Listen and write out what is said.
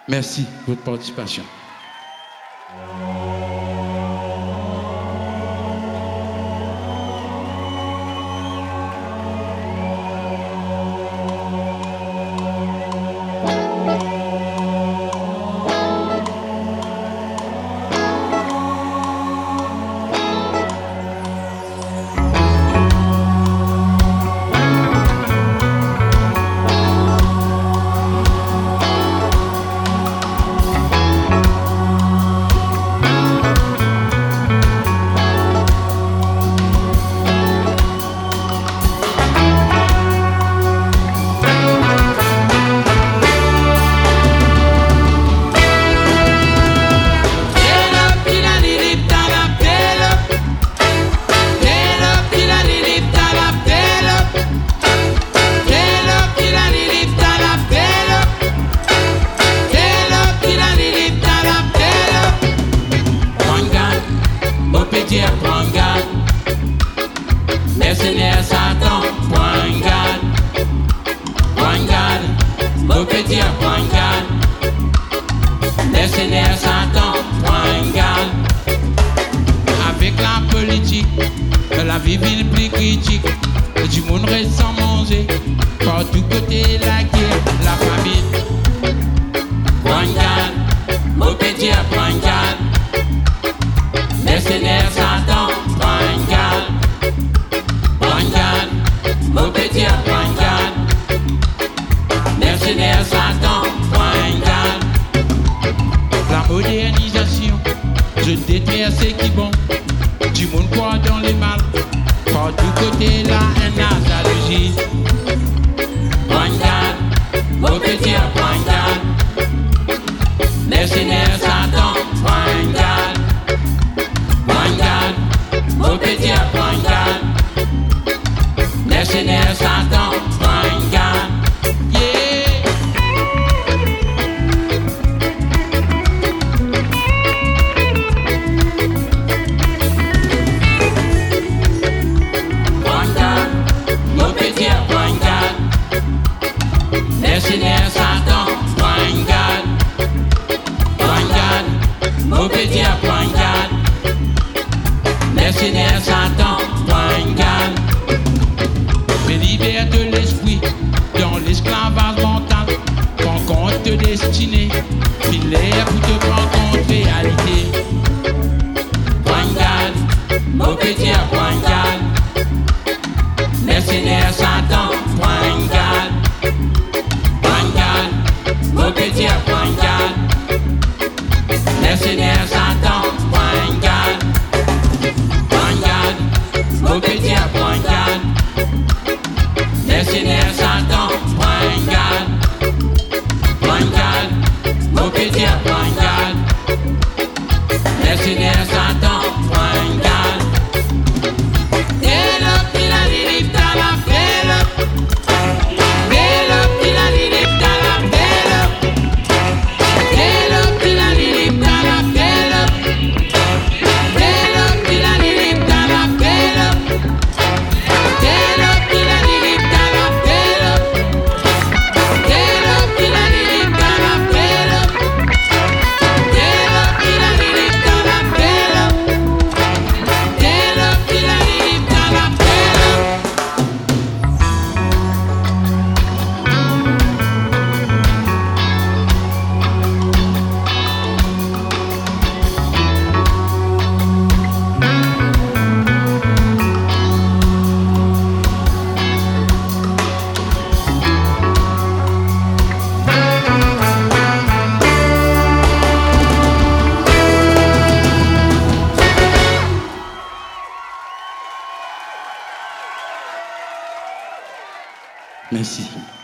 Merci de votre participation. Point garde, mercenaire Satan, point garde, beau petit point garde, mercenaire Satan, point garde. Avec la politique, la vie est plus critique, du monde reste sans manger, par tous côtés la guerre, la famine. Point garde, beau petit point garde, mercenaire Satan, point garde, mon petit point garde, mercenaire Satan, point garde. La modernisation, je déteste ce qui est bon, du monde croit dans les mal, par tous côtés là, un analogie. Point garde, mon petit point garde, mercenaire Satan, point garde. Mon petit point garde, mercenaire Satan, point garde. Yeah. Point garde, mon petit point garde, mercenaire Satan, point garde. Point garde, mon petit point garde, mercenaire Satan, point garde. Mais libère de l'esprit dans l'esclavage mental, prends compte de destinée, filaire pour te prendre compte réalité. Point garde, mon petit point garde, mercenaire Satan, point garde. Point garde, mon petit point garde, mercenaire Satan, point garde. Mon petit point garde, mercenaire Satan, point garde. Point garde, mon petit point garde, mercenaire Satan, point garde. Merci.